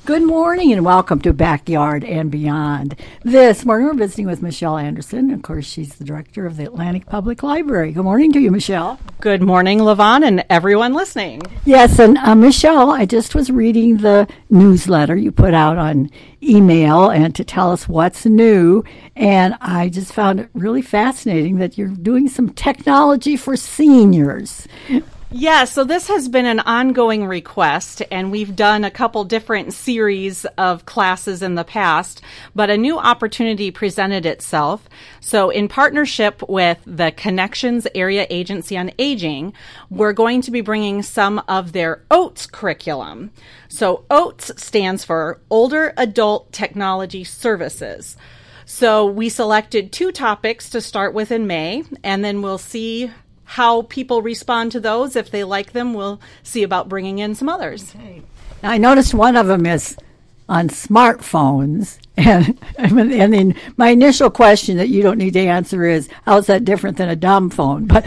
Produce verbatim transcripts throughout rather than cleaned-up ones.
Good morning and welcome to Backyard and Beyond. This morning we're visiting with Michelle Anderson. Of course, she's the director of the Atlantic Public Library. Good morning to you, Michelle. Good morning, LaVon, and everyone listening. Yes, and uh, Michelle, I just was reading the newsletter you put out on email and to tell us what's new, and I just found it really fascinating that you're doing some technology for seniors. Yeah, so this has been an ongoing request, and we've done a couple different series of classes in the past, but a new opportunity presented itself. So in partnership with the Connections Area Agency on Aging, we're going to be bringing some of their OATS curriculum. So OATS stands for Older Adult Technology Services. So we selected two topics to start with in May, and then we'll see how people respond to those. If they like them, we'll see about bringing in some others. Okay. Now, I noticed one of them is on smartphones. And, and then my initial question that you don't need to answer is, how is that different than a dumb phone? But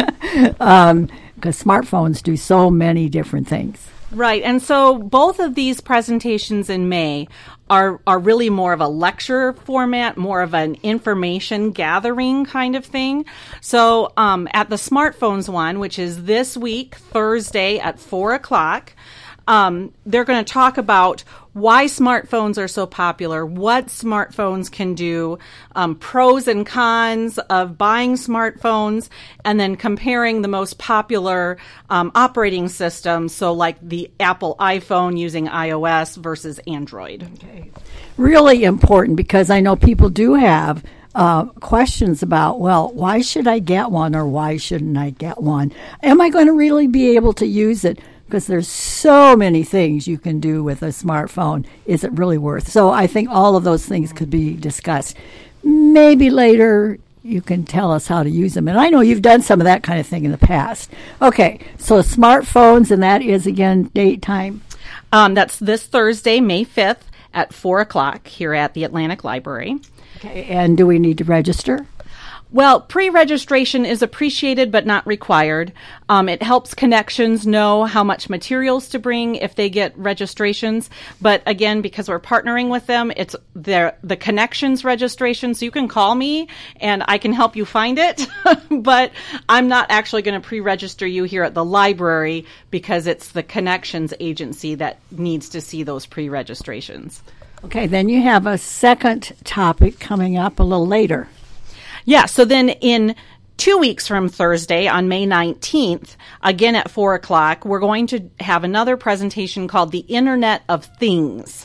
um, because smartphones do so many different things. Right. And so both of these presentations in May are are really more of a lecture format, more of an information gathering kind of thing. So um, at the smartphones one, which is this week, Thursday at four o'clock, um, they're going to talk about why smartphones are so popular, what smartphones can do, um, pros and cons of buying smartphones, and then comparing the most popular um, operating systems, so like the Apple iPhone using iOS versus Android. Okay. Really important, because I know people do have uh, questions about, well, why should I get one or why shouldn't I get one? Am I going to really be able to use it? Because there's so many things you can do with a smartphone. Is it really worth? So I think all of those things could be discussed. Maybe later you can tell us how to use them. And I know you've done some of that kind of thing in the past. Okay, so smartphones, and that is, again, date, time? Um, that's this Thursday, May fifth at four o'clock here at the Atlantic Library. Okay, and do we need to register? Well, pre-registration is appreciated but not required. Um, it helps Connections know how much materials to bring if they get registrations. But again, because we're partnering with them, it's their, the Connections registration. So you can call me and I can help you find it. But I'm not actually going to pre-register you here at the library because it's the Connections agency that needs to see those pre-registrations. Okay, then you have a second topic coming up a little later. Yeah, so then in two weeks from Thursday, on May nineteenth, again at four o'clock, we're going to have another presentation called The Internet of Things.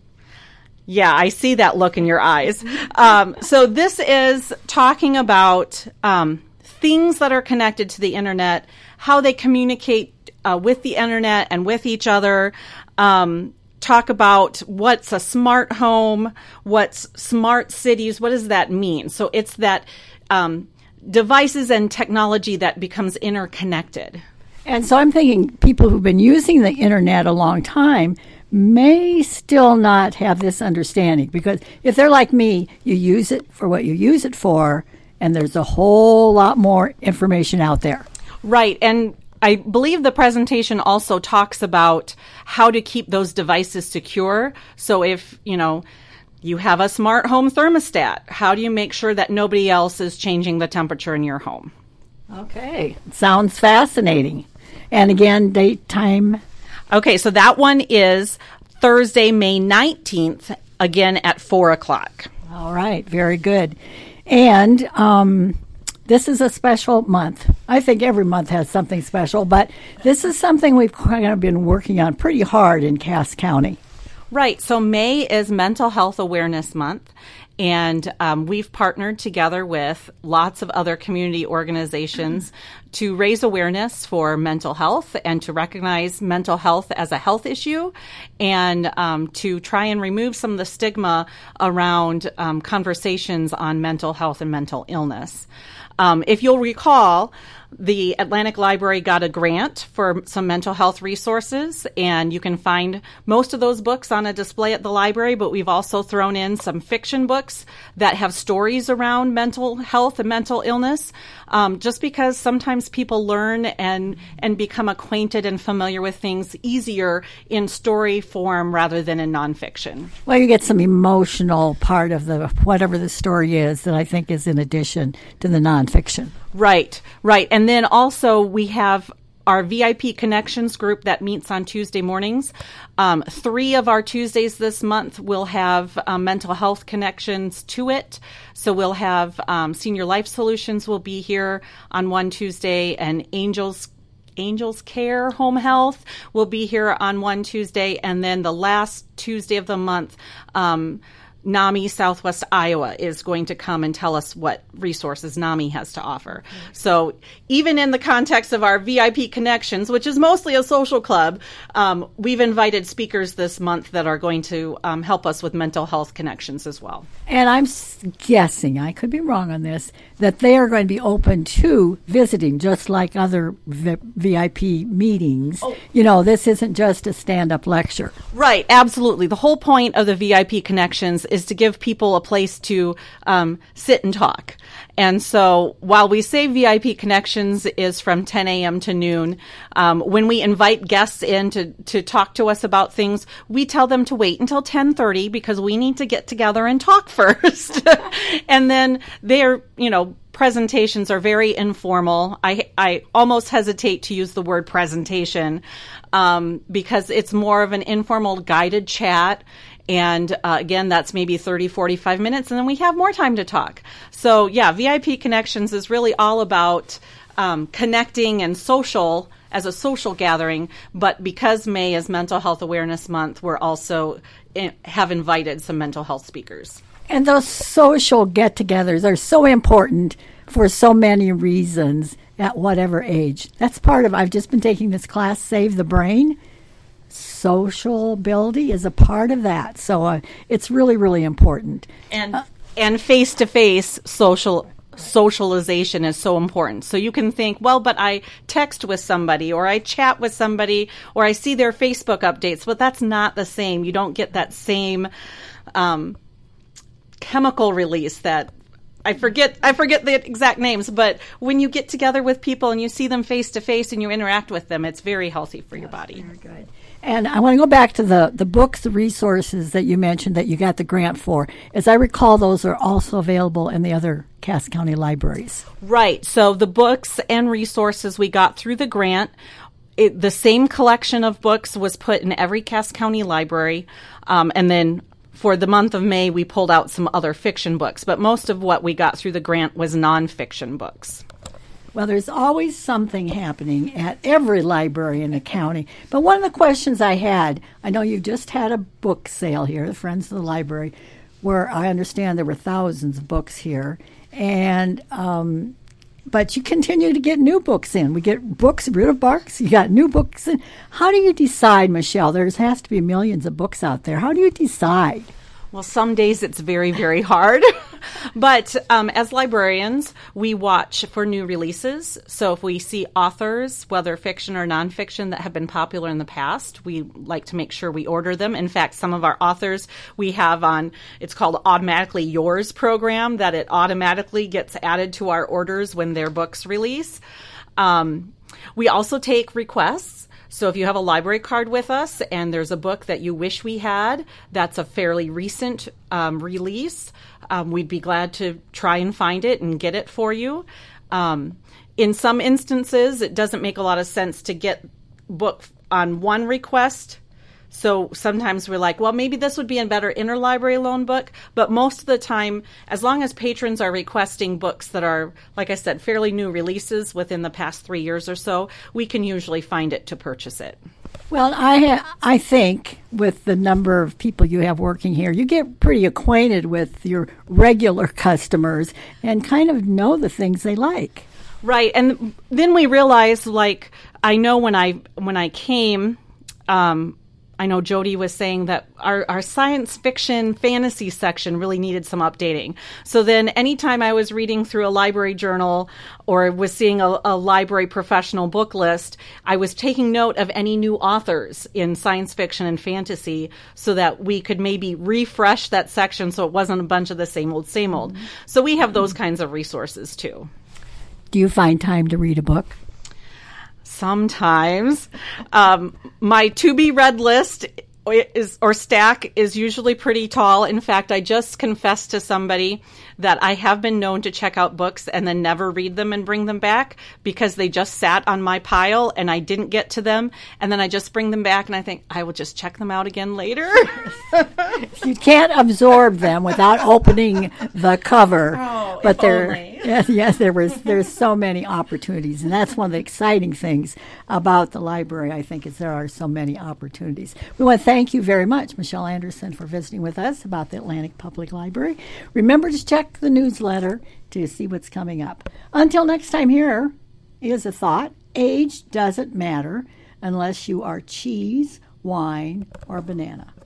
Yeah, I see that look in your eyes. Um, so this is talking about um, things that are connected to the Internet, how they communicate uh, with the Internet and with each other, um talk about what's a smart home, what's smart cities, what does that mean? So it's that um, devices and technology that becomes interconnected. And so I'm thinking people who've been using the internet a long time may still not have this understanding, because if they're like me, you use it for what you use it for, and there's a whole lot more information out there. Right, and I believe the presentation also talks about how to keep those devices secure. So if, you know, you have a smart home thermostat, how do you make sure that nobody else is changing the temperature in your home? Okay. Sounds fascinating. And again, date, time? Okay, so that one is Thursday, May nineteenth, again at four o'clock. All right. Very good. And um this is a special month. I think every month has something special, but this is something we've kind of been working on pretty hard in Cass County. Right. So May is Mental Health Awareness Month, and um, we've partnered together with lots of other community organizations to raise awareness for mental health and to recognize mental health as a health issue, and um, to try and remove some of the stigma around um, conversations on mental health and mental illness. Um, if you'll recall, the Atlantic Library got a grant for some mental health resources, and you can find most of those books on a display at the library, but we've also thrown in some fiction books that have stories around mental health and mental illness, um, just because sometimes people learn and, and become acquainted and familiar with things easier in story form rather than in nonfiction. Well, you get some emotional part of the whatever the story is that I think is in addition to the nonfiction. Right, right. And then also we have our V I P Connections group that meets on Tuesday mornings. Um, three of our Tuesdays this month will have um, mental health connections to it. So we'll have um, Senior Life Solutions will be here on one Tuesday, and Angels Angels Care Home Health will be here on one Tuesday. And then the last Tuesday of the month, um, NAMI Southwest Iowa is going to come and tell us what resources NAMI has to offer. Mm-hmm. So even in the context of our V I P Connections, which is mostly a social club, um, we've invited speakers this month that are going to um, help us with mental health connections as well. And I'm guessing, I could be wrong on this, that they are going to be open to visiting, just like other V I P meetings. Oh. You know, this isn't just a stand-up lecture. Right, absolutely. The whole point of the V I P Connections is to give people a place to um, sit and talk. And so while we say V I P Connections is from ten a.m. to noon, um, when we invite guests in to, to talk to us about things, we tell them to wait until ten thirty because we need to get together and talk first. And then they're, you know, presentations are very informal. I, I almost hesitate to use the word presentation um, because it's more of an informal guided chat. And uh, again, that's maybe thirty, forty-five minutes, and then we have more time to talk. So yeah, V I P Connections is really all about um, connecting and social as a social gathering. But because May is Mental Health Awareness Month, we're also in, have invited some mental health speakers. And those social get-togethers are so important for so many reasons at whatever age. That's part of, I've just been taking this class, Save the Brain. Social ability is a part of that. So uh, it's really, really important. And uh, and face-to-face social socialization is so important. So you can think, well, but I text with somebody or I chat with somebody or I see their Facebook updates, but that's not the same. You don't get that same um, chemical release that I forget I forget the exact names, but when you get together with people and you see them face to face and you interact with them, it's very healthy for your body. Very good. And I want to go back to the, the books, the resources that you mentioned that you got the grant for. As I recall, those are also available in the other Cass County libraries. Right. So the books and resources we got through the grant, it, the same collection of books was put in every Cass County library, um, and then for the month of May, we pulled out some other fiction books, but most of what we got through the grant was nonfiction books. Well, there's always something happening at every library in the county. But one of the questions I had, I know you just had a book sale here, the Friends of the Library, where I understand there were thousands of books here. And um, but you continue to get new books in. We get books, rid of books. You got new books in. How do you decide, Michelle? There has to be millions of books out there. How do you decide? Well, some days it's very, very hard. But um, as librarians, we watch for new releases. So if we see authors, whether fiction or nonfiction, that have been popular in the past, we like to make sure we order them. In fact, some of our authors we have on, it's called Automatically Yours program, that it automatically gets added to our orders when their books release. Um, we also take requests. So if you have a library card with us and there's a book that you wish we had that's a fairly recent um, release, um, we'd be glad to try and find it and get it for you. Um, in some instances, it doesn't make a lot of sense to get book on one request. So sometimes we're like, well, maybe this would be a better interlibrary loan book. But most of the time, as long as patrons are requesting books that are, like I said, fairly new releases within the past three years or so, we can usually find it to purchase it. Well, I ha- I think with the number of people you have working here, you get pretty acquainted with your regular customers and kind of know the things they like. Right. And then we realize, like, I know when I when I came, um, I know Jody was saying that our, our science fiction fantasy section really needed some updating. So then anytime I was reading through a library journal or was seeing a, a library professional book list, I was taking note of any new authors in science fiction and fantasy so that we could maybe refresh that section so it wasn't a bunch of the same old, same old. Mm-hmm. So we have those kinds of resources too. Do you find time to read a book? Sometimes. Um, my to-be-read list is or stack is usually pretty tall. In fact, I just confessed to somebody that I have been known to check out books and then never read them and bring them back because they just sat on my pile and I didn't get to them. And then I just bring them back and I think, I will just check them out again later. You can't absorb them without opening the cover. Oh, but if there, only. yes, yes, there was there's so many opportunities, and that's one of the exciting things about the library. I think is there are so many opportunities. We want to thank you very much, Michelle Anderson, for visiting with us about the Atlantic Public Library. Remember to check the newsletter to see what's coming up. Until next time, here is a thought: age doesn't matter unless you are cheese, wine, or banana.